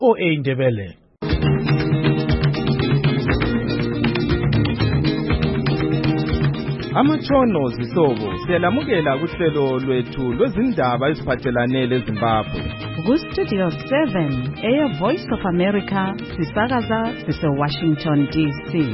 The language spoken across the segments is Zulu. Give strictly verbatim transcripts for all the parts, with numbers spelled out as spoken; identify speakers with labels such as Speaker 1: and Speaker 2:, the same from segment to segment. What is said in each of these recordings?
Speaker 1: O A Ndebele. Amatshono zihlobo siyalamukela kuhlelo lwethu lwezindaba eziphathelane leZimbabwe.
Speaker 2: Ku-Studio seven, Air Voice of America, sisakaza sise-Washington D C.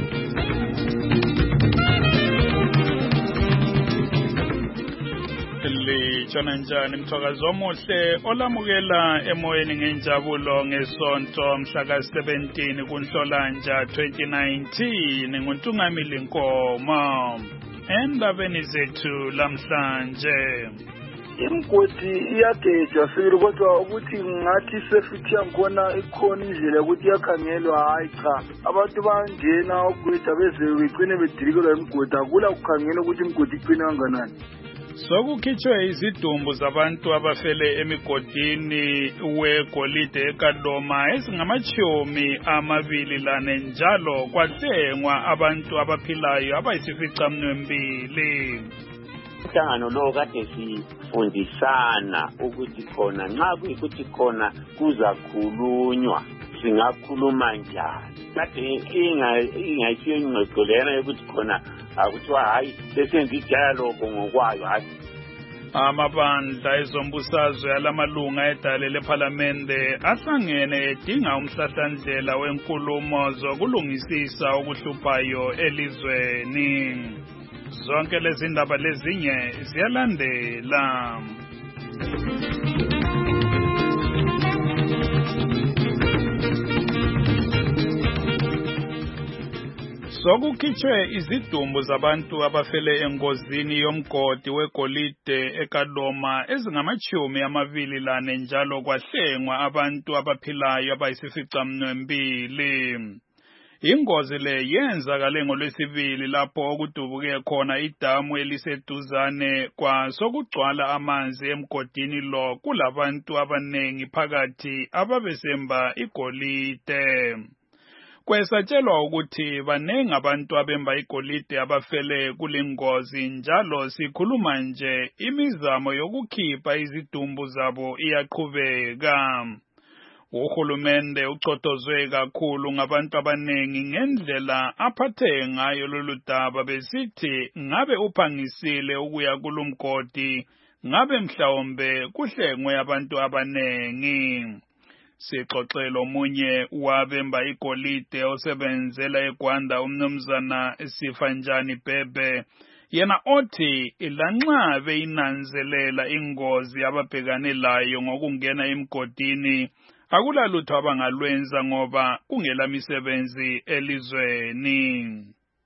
Speaker 3: Litshona njani mthakazi omuhle olamukela emoyeni ngenjabulo ngesonto mhla ka seventeen kuNhlolanja twenty nineteen nguNtungamili Nkomo. Endabeni zethu lamhlanje
Speaker 4: imgodi iyagejwa sibili kodwa ukuthi ngathi safety yakhona ikhona indlela ukuthi yakhangelwa hayi cha abantu bangena ukugwetha beze begcine bedilikelwa imgodi akula kukhangela ukuthi imgodi iqina kanganani.
Speaker 3: Sokukhitshwe izidumbu zabantu abafele emigodini wegolide eKadoma ezingamachumi amabili lane njalo kwahlengwa abantu abaphilayo abayisificaminwembili.
Speaker 5: Uhlangano lo kade sifundisana ukuthi khona nxa kuyikuthi khona kuzakhulunywa singakhuluma njani. Kade inga ingayisiyo ingxoxo lena yokuthi khona akuthiwa hayi sesenza idialogue ngokwayo hayi.
Speaker 3: Amabandla ezombusazwe alamalunga edale lephalamende ahlangene edinga umhlahlandlela wenkulumo zokulungisisa okuhluphayo elizweni. Zonke lezi ndaba lezinye ziyalandela. Sokukhitshwe izidumbu zabantu abafele engozini yomgodi wegolide eKadoma ezingamachumi amabili lane njalo kwahlengwa abantu abaphilayo abayisificaminwembili. Ingozi le yenzakale ngolwesibili lapho okudubuke khona idamu eliseduzane kwasokugcwala amanzi emgodini lo kulabantu abanengi phakathi ababesemba igolide. Kwesatshelwa ukuthi banengi abantu abemba igolide abafele kulingozi njalo sikhuluma nje imizamo yokukhipha izidumbu zabo iyaqhubeka. Uhulumende ucotozwe kakhulu ngabantu abanengi ngendlela aphathe ngayo lolu daba besithi ngabe uphangisile ukuya kulumgodi ngabe mhlawumbe kuhlengwe abantu abanengi. Sixoxelo omunye wabemba igolide osebenzela eGwanda umnumzana Sifanjani Bhebhe yena othi lanxa beyinanzelela ingozi ababhekane layo ngokungena emgodini akulalutho abangalwenza ngoba kungela misebenzi elizweni.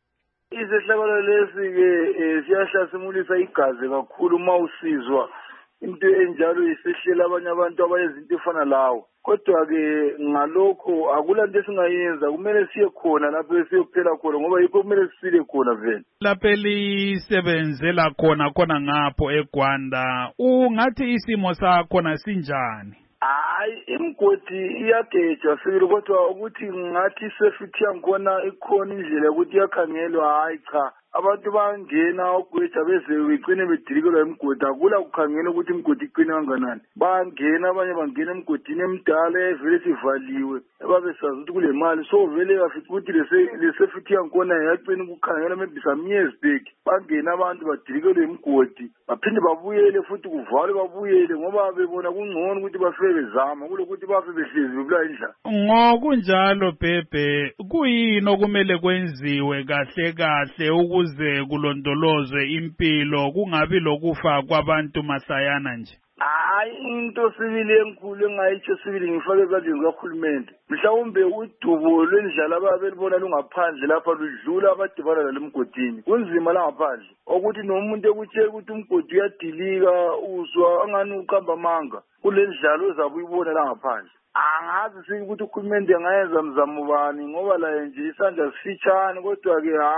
Speaker 4: Izehlakalo lesi ke siyahlasimulisa igazi kakhulu mawusizwa into enjalo isehlela abanye abantu abayezinto efana lawo. Kodwa ke ngalokho akulanto esingayenza kumele siye khona lapho siyophela khona ngoba yikho kumele sisile khona vele.
Speaker 3: Lapho elisebenzela khona khona ngapho eGwanda ungathi isimo sakhona sinjani?
Speaker 4: Hayi imgodi iyagejwa sibili kodwa ukuthi ngathi safety yakhona ikhona indlela ukuthi yakhangelwa hayi cha abantu bangena ukugwetha beze begcine bedilikelwa imgodi akula kukhangela ukuthi imgodi iqina kanganani. Bangena abanye bangena emgodini emdala evele sivaliwe ababesazi ukuthi kule mali so vele afithi ukuthi le safety yakhona yaqina ukukhangela maybe some years back bangena abantu badilikelwe imgodi baphinde babuyele futhi kuvalwe babuyele ngoba bebona kungcono ukuthi bafike bezama kulokuthi bafe behlezi bebula indlela.
Speaker 3: Ngokunjalo Bhebhe kuyini okumele kwenziwe kahle kahle ukuze kulondolozwe impilo kungabi lokufa kwabantu masayana nje?
Speaker 4: Hayi into sibili enkulu engayitsho sibili ngifake ezandleni zikahulumende mhlawumbe udubo lwendlala ababelibona lungaphandle lapha ludlula abadibana lalemgodini kunzima la ngaphandle ukuthi nomuntu ekutshela ukuthi umgodi uyadilika uzwa angani uqamba manga kulendlalo ezabuyibona la ngaphandle. Angazi sikuthi uhulumende angayenza mzamo bani ngoba la nje isandla sifitshane kodwa ke ha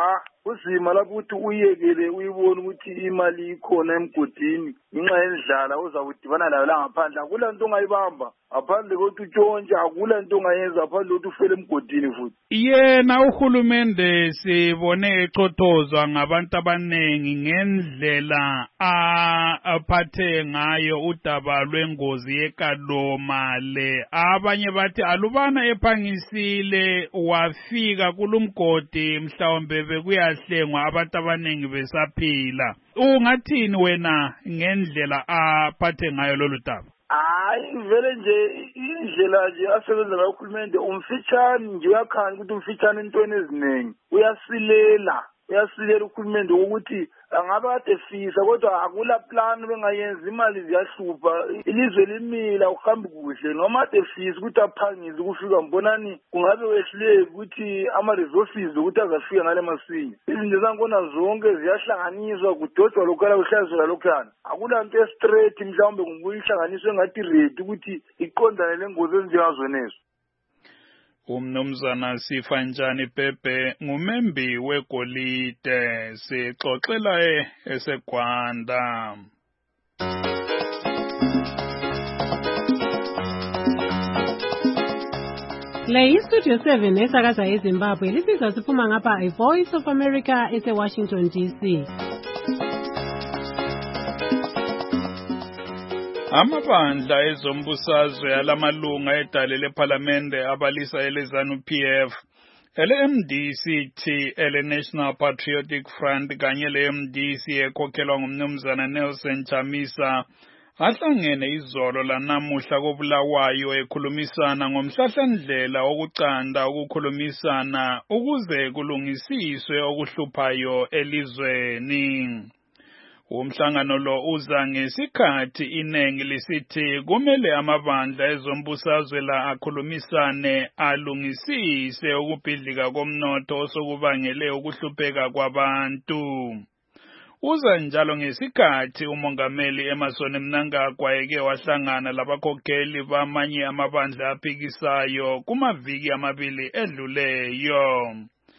Speaker 4: uzima lapho ukuthi uyekele uyibone ukuthi imali ikhona emgodini ngenxa yendlala ozakudibana layo la ngaphandle akula nto ongayibamba ngaphandle kokuthi utshontshe akula nto ongayenza ngaphandle kokuthi ufele emgodini futhi
Speaker 3: yena uhulumende sibone ecothozwa ngabantu abanengi ngendlela aphathe ngayo udaba lwengozi yeKaloma le abanye bathi alubana ephangisile wafika kulumgodi mhlawumbe bekuyahlengwa abantu abanengi besaphila ungathini wena ngendlela aphathe ngayo lolu daba
Speaker 4: hayi vele nje indlela nje asebenza ngayo uhulumende umfitshane nje uyakhanya ukuthi umfitshane entweni eziningi uyasilela uyasilela uhulumende ukuthi angabe kade fisa kodwa akula plan bengayenza imali ziyahlupha ilizwe limila uhambi kuhle noma ade fisa ukuthi aphangise ukufika mbonani kungabe wehluleke ukuthi ama resources ukuthi azafika ngale masinya izinto zankona zonke ziyahlanganiswa kudodwa lokhala kuhlazwa lokhana akula nto straight mhlawumbe ngubuyihlanganiswe ngathi ready ukuthi iqondane lengozi ezinjengazonezo
Speaker 3: umnumzana Sifanjani Pepe ngumembi wegolide sixoxela eseGwanda.
Speaker 6: Le iStudio seven esakaza eZimbabwe lisizwa siphuma ngapha iVoice of America eseWashington D C.
Speaker 3: Amabandla ezombusazwe alamalunga edale leParlamente abalisa eleZANU P F, ele M D C T, ele National Patriotic Front kanye le M D C ekhokhelwa ngumnumzana Nelson Chamisa ahlangene izolo lanamuhla koBulawayo ekhulumisana ngomhlahlandlela wokucanda ukukhulumisana ukuze kulungisiswe okuhluphayo elizweni. Umhlangano lo uza ngesikhathi inengi lisithi kumele amabandla ezombusazwe la akhulumisane alungisise ukubhidlika komnotho osokubangele ukuhlupheka kwabantu. Uza njalo ngesikhathi umongameli Emmerson Mnangagwa eke wahlangana labakhokheli bamanye amabandla aphikisayo kumaviki amabili edluleyo.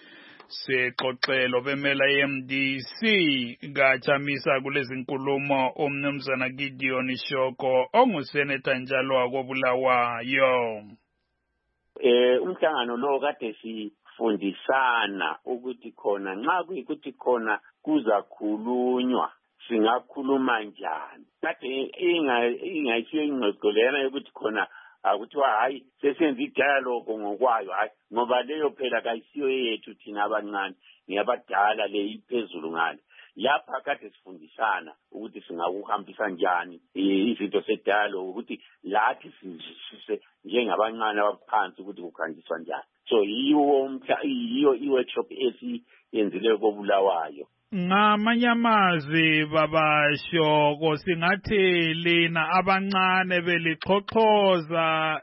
Speaker 3: Sexoxelo bemela i-M D C kaChamisa kulezi nkulumo umnumzana Gideon Shoko onguseneta njalo wakoBulawayo.
Speaker 5: Eh umhlangano lo kade sifundisana ukuthi khona nxa kuyikuthi khona kuzakhulunywa singakhuluma njani. Kade inga ingayisiyo ingqoqolena yokuthi khona akuthiwa hayi sesenza idialogue ngokwayo hayi ngoba leyo phela kayisiyo yethu thina abancane ngiyabadala le iphezulu ngale lapha kade sifundisana ukuthi singakuhambisa njani izinto sedialogue ukuthi lathi sizisise njengabancane abaphansi ukuthi kuhanjiswa njani so yiwo yiyo iworkshop esi yenzile koBulawayo.
Speaker 3: Ngamanye amazwi babasho singathi lina abancane belixhoxhoza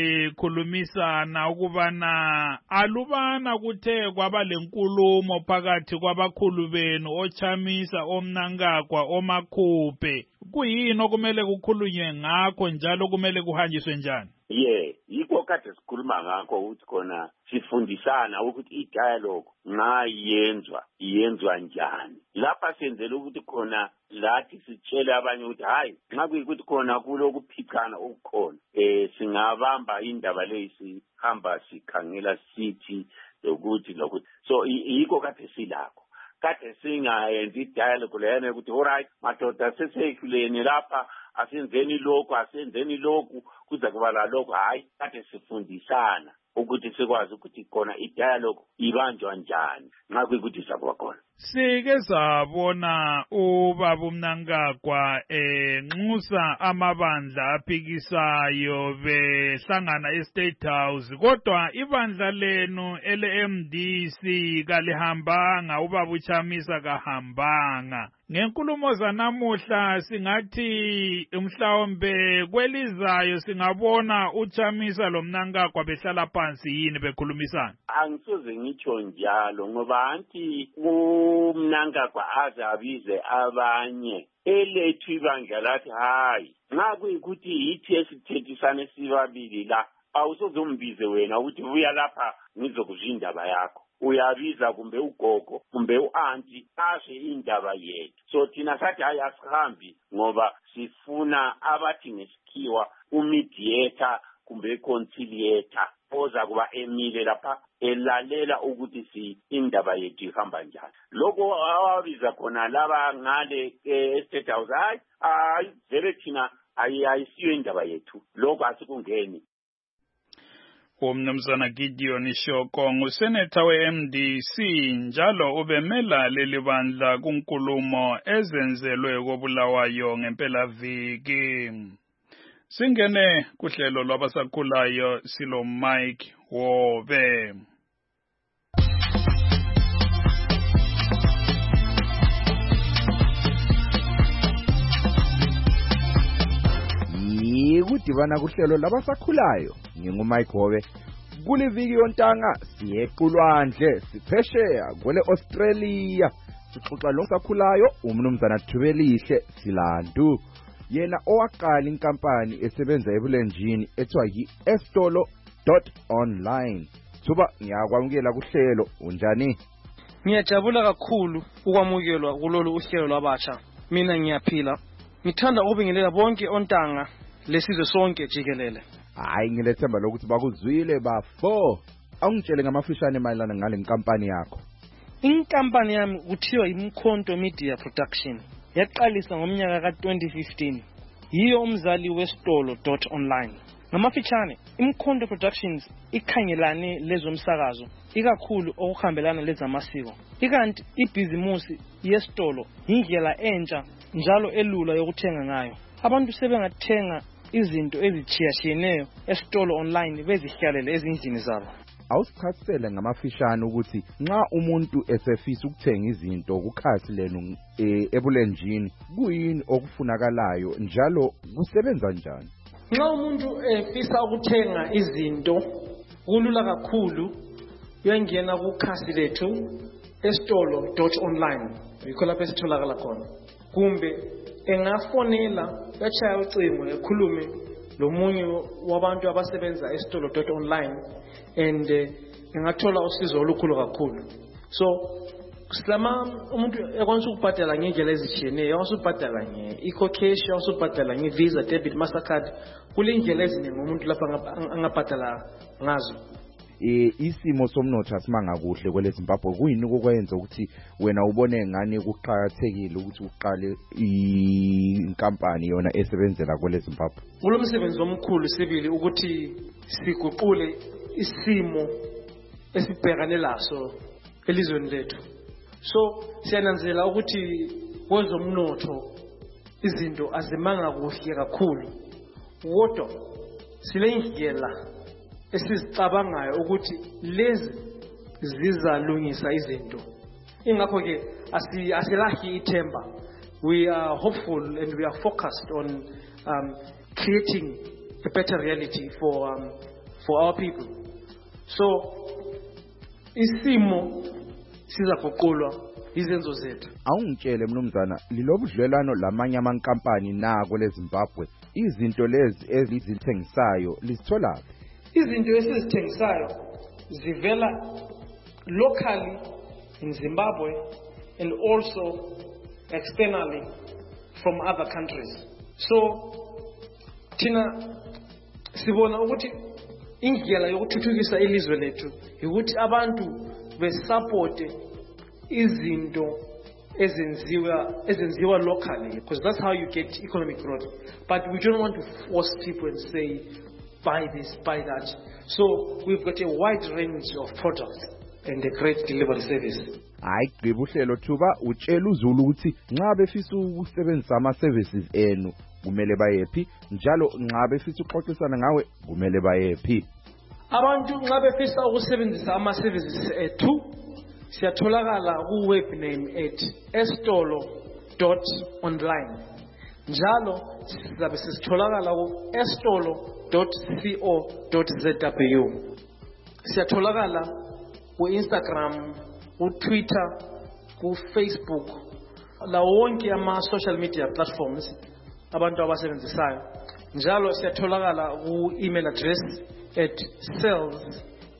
Speaker 3: likhulumisana ukubana alubana kuthe kwaba lenkulumo phakathi kwabakhulu benu oChamisa oMnangagwa oMakhuphe kuyini okumele kukhulunywe ngakho njalo kumele kuhanjiswe njani?
Speaker 5: Yeah, yikho kade sikhuluma ngakho ukuthi khona sifundisana ukuthi i-dialogue nxa yenzwa yenzwa njani. Lapha senzele ukuthi khona lathi sitshele abanye ukuthi hayi nxa kuyikuthi khona kulokuphicana okukhona eh singabamba indaba lezi hamba sikhangela sithi ukuthi lokuthi so yikho kade silakho. Kade singayenzi i-dialogue lena ukuthi alright madoda sesekhuleni lapha asenzeni lokho asenzeni lokhu kuza kuba la lokho hayi kade sifundisana ukuthi sikwazi ukuthi khona i-dialogue ibanjwa njani nxa kuyikuthi sakuba khona.
Speaker 3: Sike sabona ubaba uMnangagwa enxusa amabandla aphikisayo behlangana eState House kodwa ibandla lenu ele M D C kalihambanga ubaba uChamisa kahambanga. Ngenkulumo zanamuhla singathi mhlawumbe kwelizayo singabona uChamisa loMnangagwa behlala phansi yini bekhulumisana.
Speaker 5: Angisoze ngitsho njalo ngoba anti uMnangagwa azabize abanye elethu ibandla lathi hayi nxa kuyikuthi yithi esithethisane sibabili la awusozombize wena ukuthi buya lapha ngizokuzwa indaba yakho uyabiza kumbe ugogo kumbe u-anti ashe indaba yethu. So thina sathi hayi asihambi ngoba sifuna abathi ngesikhiwa umediator kumbe conciliator oza kuba emile lapha elalela ukuthi si indaba yethu ihamba njani. Lokho awabiza khona laba ngale e-State House hayi hayi vele thina ayisiyo indaba yethu, lokho asikungeni.
Speaker 3: Umnumzana Gideon Shoko nguseneta we-M D C njalo ubemela leli bandla kunkulumo ezenzelwe koBulawayo ngempelaviki. Singene kuhlelo lwabasakhulayo silo Mike Wobe.
Speaker 1: Yikudibana kuhlelo labasakhulayo ngingu Mike Wobe. Kuliviki yontanga siyequlwandle siphesheya kwele Australia sixoxa losakhulayo umnumzana Thubelihle Silandu, yena owaqala inkampani esebenza ebulenjini ethiwa yi-estolo dot online. Thuba ngiyakwamukela kuhlelo, unjani?
Speaker 7: Ngiyajabula kakhulu ukwamukelwa kulolu uhlelo lwabatsha. Mina ngiyaphila. Ngithanda ukubingelela bonke ontanga lesizwe sonke jikelele.
Speaker 1: Hayi ngilethemba lokuthi bakuzwile bafo. Awungitshele ngamafishane mayelana ngale nkampani yakho.
Speaker 7: Inkampani yami kuthiwa iMkhonto Media Production. Yaqalisa ngomnyaka ka twenty fifteen. Yiyo umzali westolo dot online. Ngamafishane, iMkhonto Productions ikhangelane lezomsakazo, ikakhulu okuhambelana lezamasiko. Ikanti ibhizimusi yestolo indlela entsha njalo elula yokuthenga ngayo. Abantu sebengathenga izinto ezithiyashiyeneyo estolo online bezihlalele ezindlini zabo.
Speaker 1: Awusichasisele ngamafishane ukuthi nxa umuntu esefisa ukuthenga izinto kukhasi lenu ebulenjini kuyini okufunakalayo njalo kusebenza njani?
Speaker 7: Nxa umuntu efisa ukuthenga izinto kulula kakhulu, uyangena kukhasi lethu estolo dot online. Yikho lapho esitholakala khona. Kumbe engafonela yachaya ucingo ekhulume lomunye wabantu abasebenza estolo dot online and engathola usizo olukhulu kakhulu. So Slama umuntu ekwanisa ukubhadala ngendlela ezitshiyeneyo, awusubhadala nge-ecocash, awusubhadala nge-Visa, debit, Mastercard, kulendlela eziningi umuntu lapha angabhadala ngazo.
Speaker 1: Eh isimo somnotho asimanga kuhle kwele Zimbabwe, kuyini ukwenza ukuthi wena ubone ngani kuqhakathekile ukuthi uqale inkampani yona esebenzela kwele Zimbabwe?
Speaker 7: Kulo msebenzi omkhulu sibili ukuthi siguqule isimo esibhekane laso elizweni lethu. So siyananzela ukuthi kwezomnotho izinto azimanga kuhle kakhulu, kodwa silendlela esizicabangayo ukuthi lezi zizalungisa izinto. Ingakho ke asilahi ithemba. We are hopeful and we are focused on um, creating a better reality for um, for our people. So isimo sizaguqulwa izenzo zethu.
Speaker 1: Awungitshele mnumzana, lilobudlelwano lamanye amankampani nako leZimbabwe, izinto lezi ezithengisayo lisithola?
Speaker 7: Izinto esizithengisayo zivela locally in Zimbabwe and also externally from other countries. So thina sibona ukuthi indlela yokuthuthukisa ilizwe lethu ukuthi abantu besupport izinto ezenziwa ezenziwa locally, because that's how you get economic growth. But we don't want to force people and say buy this, buy that. So we've got a wide range of products and a great delivery service.
Speaker 1: Hayi gqiba uhlelo Thuba, utshela uZulu ukuthi nxa befisa ukusebenzisa ama services enu kumele bayephi, njalo nxa befisa uxoxisana ngawe kumele bayephi?
Speaker 7: Abantu nxa befisa ukusebenzisa ama services ethu siyatholakala ku web name at estolo dot online. Njalo sizabe sitholakala ku estolo dot co dot zw. Siyatholakala ku Instagram, ku Twitter, ku Facebook, la wonke ama social media platforms abantu abasebenzisayo. Njalo siyatholakala ku email address at sales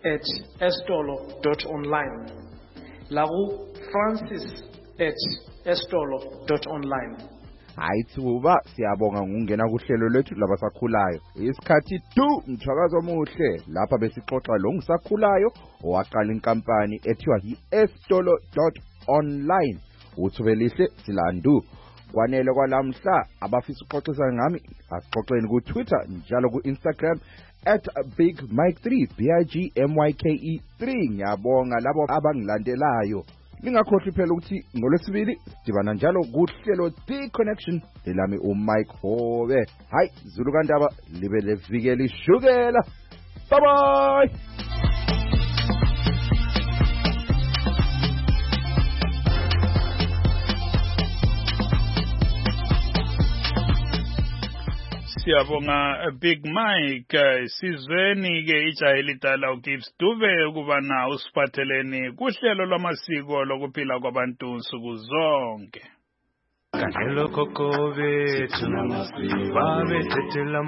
Speaker 7: at estolo dot online. Lagu Francis at estolo dot online.
Speaker 1: Hayi thuba siyabonga ngungena kuhlelo lwethu labasakhulayo. Isikhathi tu mthwakazo omuhle lapha besixoxa lo ngisakhulayo owaqala inkampani ethiwa yi-estolo dot online. Uthubelihle silandu. Kwanele kwalamhla abafisa uxoxisana ngami asixoxeni ku Twitter njalo ku Instagram at Big Mike three B I G M Y K E three. Ngiyabonga labo abangilandelayo. Ningakhohlwa phela ukuthi ngolwesibili sidibana njalo kuhlelo The Connection elami uMike Hobe. Hayi Zulu kaNdaba libe levikela ishukela. Bye bye.
Speaker 3: Siyabonga Big Mike. Sizweni ke ijaha elidala uGibbs Dube ukuba na usiphatheleni kuhlelo lwamasiko lokuphila kwabantu nsuku zonke.
Speaker 8: Kanelo kokobe babe thetela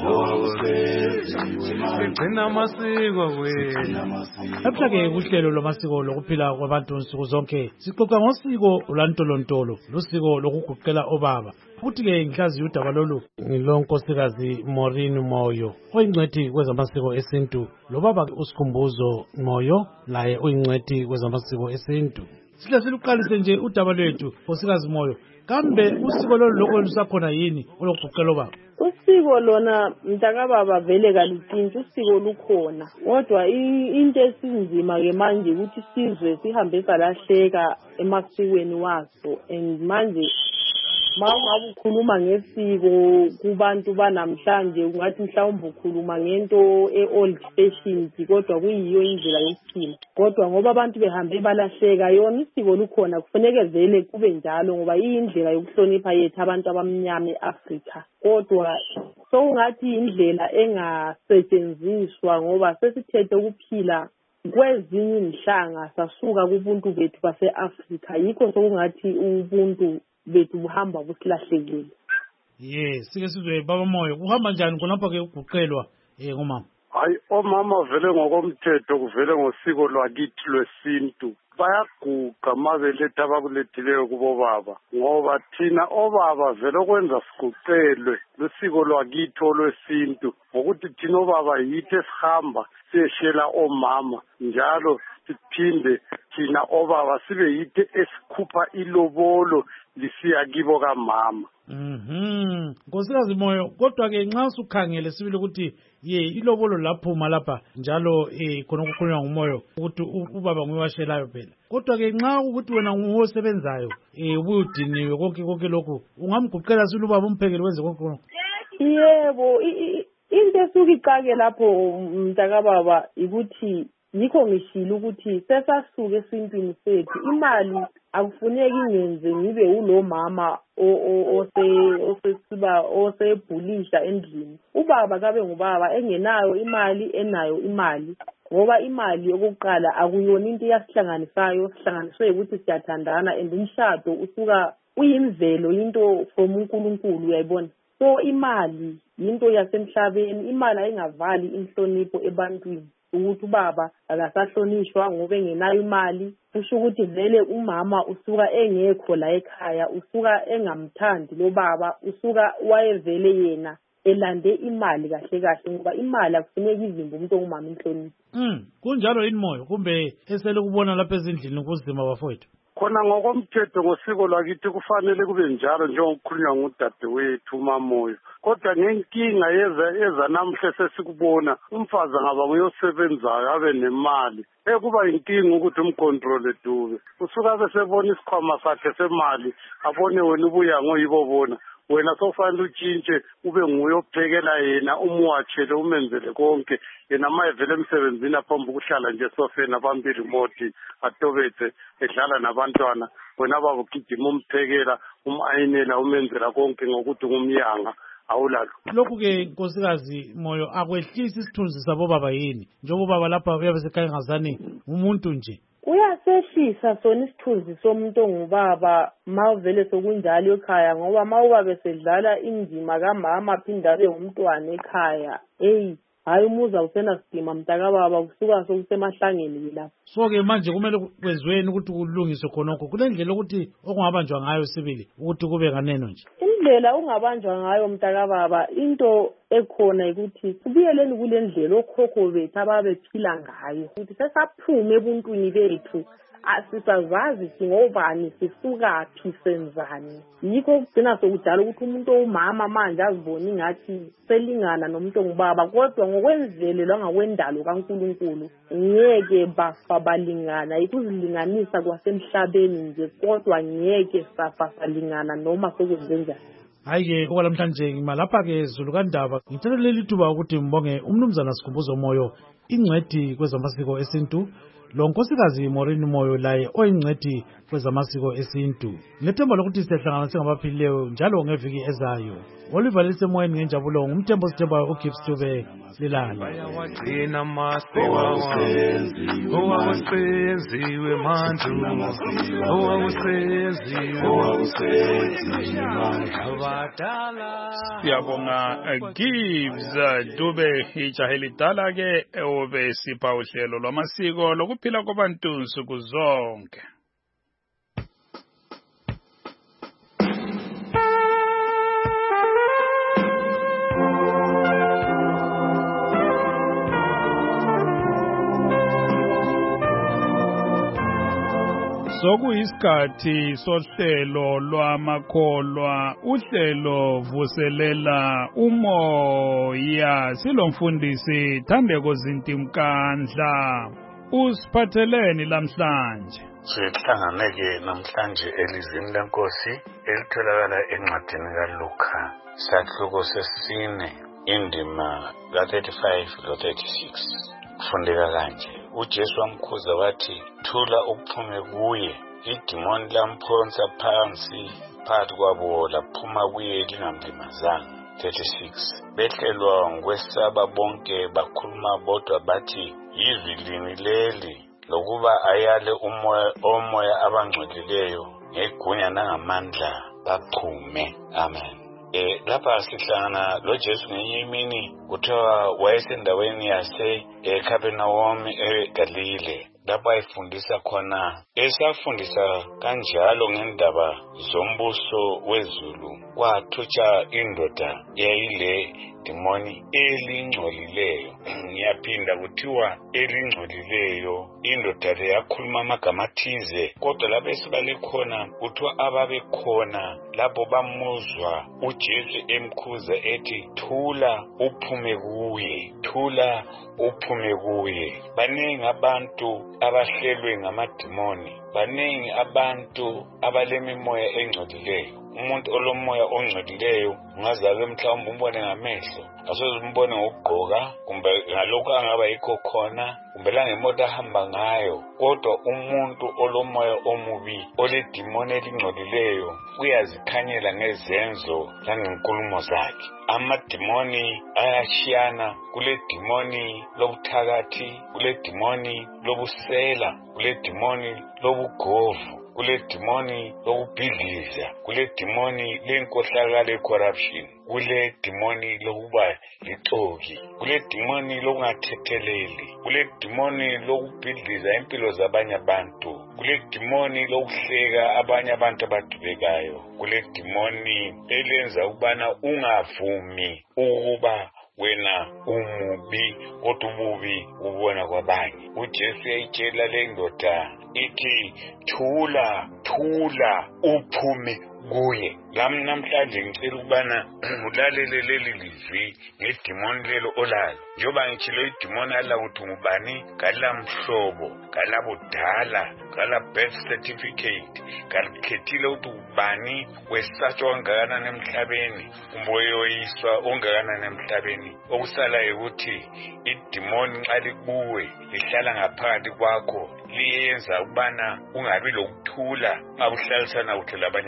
Speaker 8: madlole sigcina amasiko wena.
Speaker 9: Lapha ke kuhlelo lwamasiko lokuphila kwabantu nsuku zonke sixoxa ngosiko olwantolontolo lusiko lokuguqela obaba. Futhi ke ngihlaziya udaba lolu ngilonkosikazi Maureen Moyo oyingcwethi kwezamasiko esintu lobaba uSikhumbuzo Moyo laye oyingcwethi kwezamasiko esintu. Sihle siluqalise nje udaba lwethu nkosikazi Moyo. Kambe usiko lolu lokho lusakhona yini olokuguqela obaba?
Speaker 10: Usiko lona mntakababa vele kalutshintshi, usiko lukhona. Kodwa into esinzima ke manje ukuthi sizwe sihambe salahleka emasikweni waso, and manje mawungabe ukhuluma ngesiko kubantu banamhlanje ungathi mhlawumbe ukhuluma ngento e-old fashioned kodwa kuyiyo indlela yokuphila. Kodwa ngoba abantu behambe balahleka yona isiko lukhona kufanele vele kube njalo ngoba iyindlela yokuhlonipha yethu abantu abamnyama eAfrika. Kodwa so ungathi indlela engasetshenziswa ngoba sesithethe ukuphila kwezinye inhlanga sasuka kubuntu bethu base-Afrika, yikho sokungathi ubuntu bethu buhamba busilahlekile.
Speaker 9: Yes, sike sizwe baba Moyo kuhamba njani khonapha ke uguqelwa eh ngomama?
Speaker 11: Hayi omama vele ngokomthetho kuvele ngosiko lwakithi lwesintu bayaguqa mabeletha abakulethileyo kubo baba ngoba thina obaba vele okwenza siguqelwe losiko lwakithi olwesintu ngokuthi thina obaba yithi esihamba siyeshela omama njalo siphinde thina obaba sibe yithi esikhupha ilobolo lisiya kibo kamama.
Speaker 9: Mhm. Nkosikazi Moyo kodwa ke nxa usukhangele sibile ukuthi ye ilobolo laphuma lapha njalo eh khona ukukhulunywa ngumoyo ukuthi ubaba nguyewashelayo phela. Kodwa ke nxa ukuthi wena nguwosebenzayo eh ubudiniwe konke konke lokho ungamguqela silo ubaba umphekele wenze konke konke.
Speaker 10: Yebo, into esuka iqake lapho mntakababa ukuthi yikho ngishilo ukuthi sesasuke esintwini sethu imali akufuneki ngenze ngibe ulo mama ose osesiba osebhulisha endlini. Ubaba kabe ngubaba engenayo imali enayo imali ngoba imali yokuqala akuyona into yasihlanganisayo sihlanganiswe ukuthi siyathandana and umshado usuka uyimvelo into from uNkulunkulu uyayibona. So imali into yasemhlabeni, imali ayingavali inhlonipho ebantwini ukuthi ubaba akasahlonishwa ngoba engenayo imali. Kusho ukuthi vele umama usuka engekho la ekhaya, usuka engamthandi lo baba, usuka wayevele yena elande imali kahle kahle ngoba imali akufuneki izimba umuntu ongumama inhlonipho.
Speaker 9: Mm, kunjalo yini Moyo kumbe esele kubona lapha ezindlini kuzima bafowethu?
Speaker 11: Khona ngokomthetho ngosiko lwakithi kufanele kube njalo njengokukhulunywa ngudadewethu uMamoyo. Kodwa ngenkinga yeza eza namhle sesikubona umfazi ngaba uyosebenzayo abe nemali ekuba inkinga ukuthi umcontrol Dube usuka besebona isikhwama sakhe semali abone wena ubuya ngoyibo bona wena sofanele utshintshe ube nguye ophekela yena umwatshele umenzele konke yena mayevele emsebenzini aphambi ukuhlala nje sofeni abambi remote atobethe edlala nabantwana wena baba ugijima umphekela umayinela umenzela konke ngokuthi ngumyanga awulalo.
Speaker 9: Lokhu ke nkosikazi Moyo akwehlisi isithunzi sabo baba yini njengoba baba lapha uyabe sekangazani umuntu nje
Speaker 10: uyasehlisa sona isithunzi somuntu ongubaba mawuvele sokunjalo ekhaya ngoba mawuba besedlala indima kamama aphinda abe umntwana ekhaya hey hayi umuzi awusenasidima mntakababa kusuka sokusemahlangeni lapho.
Speaker 9: So-ke manje kumele kwenziweni ukuthi kulungiswe khonokho kule ndlela ukuthi okungabanjwa ngayo sibili ukuthi kube nganeno nje.
Speaker 10: Indlela ungabanjwa ngayo mntakababa into ekhona ukuthi kubuyeleni kule ndlela okhokho bethu ababephila ngayo ukuthi sesaphume ebuntwini bethu asisazazi singobani sisukaphi senzani. Yikho kugcina sokudala ukuthi umuntu owumama manje azibona ingathi selingana nomuntu ongubaba kodwa ngokwenzele langakwendalo kaNkulunkulu ngeke bafa balingana ikuzilinganisa kwasemhlabeni nje kodwa ngeke safa salingana noma sokwenzenjani.
Speaker 9: Hayi-ke okwalamhlanje ngimalapha-ke Zulu kaNdaba ngitheleleli ithuba ukuthi mbonge umnumzana Sikhumbuzo Moyo ingcwethi kwezamasiko esintu lo nkosikazi Maureen Moyo laye oyingcwethi kwezamasiko esintu. Ngethemba lokuthi siyahlangana singabaphilileyo njalo ngeviki ezayo. Oliver lisemoyeni ngenjabulo ngumthembo sithembayo uGibbs Dube lilala.
Speaker 8: Bayawagcina amasiko owawusenziwe manje owawusenziwe abadala.
Speaker 3: Siyabonga Gibbs Dube ijahe lidala-ke obe sipha uhlelo lwamasiko lokuphila kwabantu nsuku zonke. Sokuyisikhathi sohlelo lwamakholwa uhlelo vuselela umoya silomfundisi Thandeko Zintimkandla usiphatheleni lamhlanje.
Speaker 12: Sihlanganeke namhlanje elizini lenkosi elitholakala encwadini kaLuka sahluko sesine indima ka-thirty-five lo-thirty-six kufundeka kanje. uJesu wamkhuza wathi thula uphume kuye. Idimoni lamphonsa phansi phakathi kwabo laphuma kuye lingamlimazanga. thirty-six Behlelwa ngokwesaba bonke bakhuluma bodwa bathi yizwi lini leli lokuba ayale umoya omoya abangcolileyo ngegunya nangamandla baphume. Amen. Eh lapha sihlangana lo Jesu ngenye imini kuthiwa wayesendaweni yase eCapernaum eGalile lapho ayefundisa khona. Esafundisa kanjalo ngendaba zombuso wezulu kwathutsha indoda yayile demoni elingcolileyo. Ngiyaphinda kuthiwa elingcolileyo. Indoda le yakhuluma amagama athize kodwa lapho esibale khona kuthiwa ababe khona lapho bamuzwa uJesu emkhuza ethi thula uphume kuye, thula uphume kuye. Baningi abantu abahlelwe ngamadimoni, baningi abantu abalemimoya engcolileyo. Umuntu olomoya ongcolileyo ungazake mhlawumbe umbone ngamehlo, asoze umbone ngokugqoka kumbe ngalokho angaba yikho khona kumbe la ngemoto ahamba ngayo. Kodwa umuntu olomoya omubi oledimoni elingcolileyo uyazikhanyela ngezenzo langenkulumo zakhe. Amadimoni ayashiyana, kule dimoni lobuthakathi, kule dimoni lobusela, kule dimoni lobugovu, kule dimoni lokubhidliza, kule dimoni lenkohlakalo corruption, kule dimoni lokuba lixoki, kule dimoni lokungathetheleli, kule dimoni lokubhidliza impilo zabanye abantu, kule dimoni lokuhleka abanye abantu abadubekayo, kule dimoni elenza ukubana ungavumi ukuba wena umubi kodwa ububi ubona kwabanye. uJesu yayitshela le ndoda ithi thula thula uphume kuye. Lami namhlanje ngicela ukubana ulalele leli lizwi ngedimoni lelo olalo. Njoba ngitshilo idimoni ala ukuthi ngubani kala mhlobo kala budala kala birth certificate kalikhethile ukuthi ubani wesatshwa ongakanani emhlabeni kumbe yoyiswa ongakanani emhlabeni. Okusalayo ukuthi idimoni nxa likuwe lihlala ngaphakathi kwakho liyenza ukubana ungabi lokuthula abuhlalisana kuhle labanye abantu.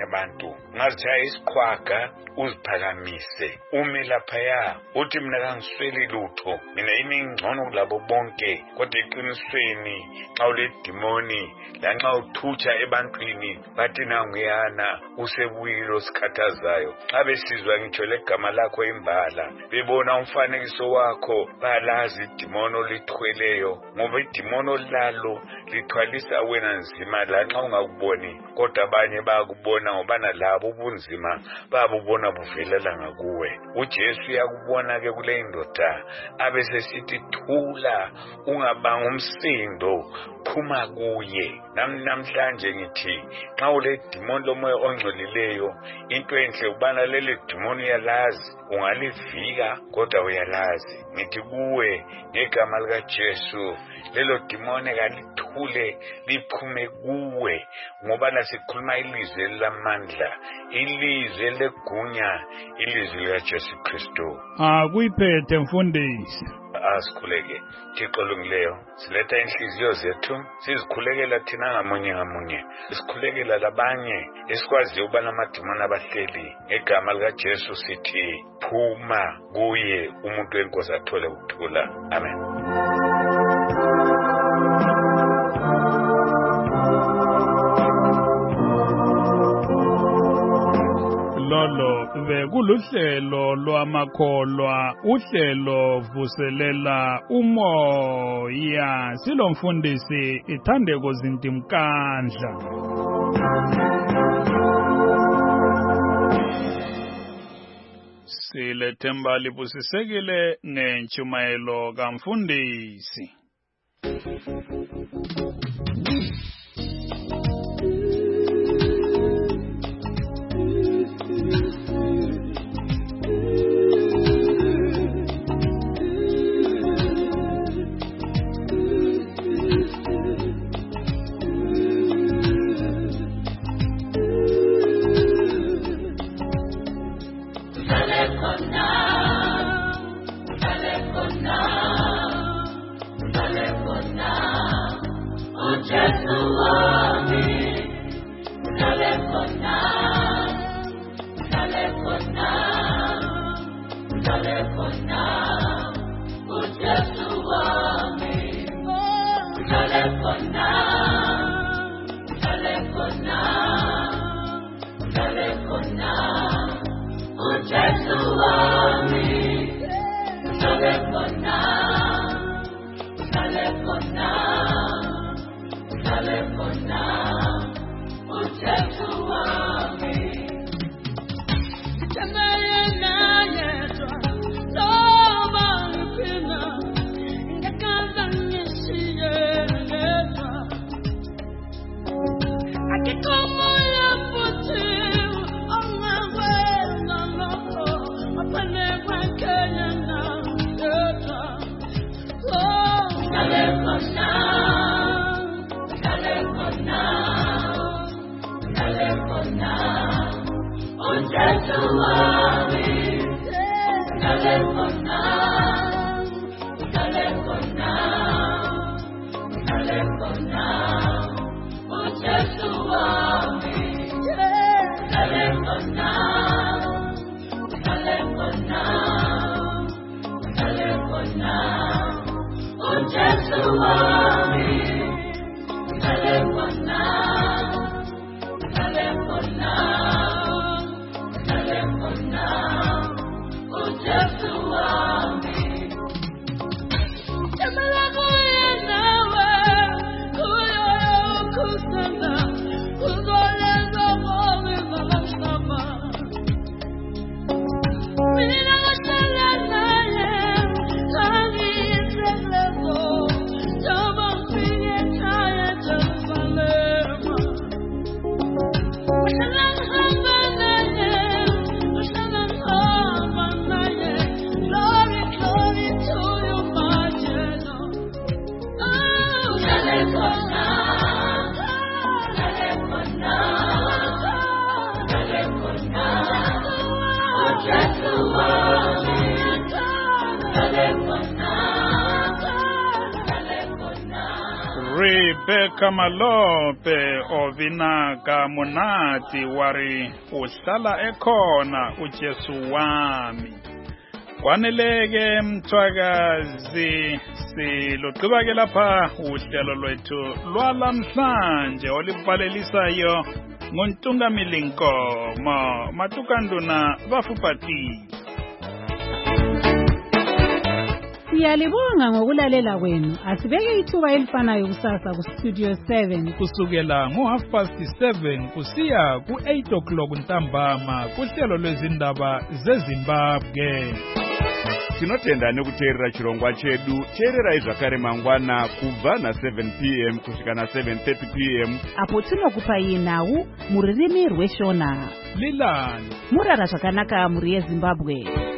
Speaker 12: umuntu ngathi isiqhwaga uziphakamise ume laphaya uthi mina kangisweli lutho mina yimi ngcono kulabo bonke kodwa eqinisweni xa ule demoni lanxa uthutsha ebantwini bathi nanguyana usebuyilo sikhathazayo xa besizwa ngitsho legama lakho imbala bebona umfanekiso wakho balazi idemoni olithweleyo ngoba idemoni lalo lithwalisa wena nzima lanxa ungakuboni kodwa abanye bayakubona ngoba nalabo ubunzima babubona buvelela ngakuwe uJesu uyakubona ke kule indoda abesesithi thula ungabanga umsindo phuma kuye nami namhlanje ngithi xa ule demoni lomoya ongcolileyo into enhle ubana lele demoni yalazi ungalivika kodwa uyalazi ngithi kuwe ngegama lika Jesu lelo demoni kalithule liphume kuwe ngoba nasikhuluma ilizwi lamandla ilizwi legunya ilizwi lika Jesu Kristu
Speaker 3: akuyiphethe mfundisi
Speaker 12: asikhuleke Thixo olungileyo siletha inhliziyo zethu sizikhulekela thina ngamunye ngamunye sikhulekela labanye esikwaziyo uba namadimoni abahleli ngegama lika Jesu sithi phuma kuye umuntu wenkosi athole ukuthula amen.
Speaker 3: Lolo bekuluhlelo lwamakholwa uhlelo vuselela umoya silomfundisi Ithandeko Zintimkandla. Silethemba libusisekile ngentshumayelo kamfundisi.
Speaker 13: Now,
Speaker 3: Rebecca Malope ovinaka munati wari uhlala ekhona uJesu wami. Kwaneleke mthwakazi siluqhubeke lapha uhlelo lwethu lwalamhlanje olibhalelisayo ngontungamili Nkomo Matukanduna bafupati.
Speaker 6: Siyalibonga ngokulalela kwenu. Asibeke ithuba elifanayo kusasa ku Studio seven
Speaker 3: kusukela ngo half past seven kusiya ku eight o'clock ntambama kuhlelo lwezindaba zeZimbabwe.
Speaker 13: Tinotenda nekuteerera chirongwa chedu. Teerera izvakare mangwana kubva na seven p m kusvika na seven thirty p m
Speaker 2: apo tinokupai nhau muririmi rweshona.
Speaker 3: Lilani
Speaker 2: murara zvakanaka muri yeZimbabwe.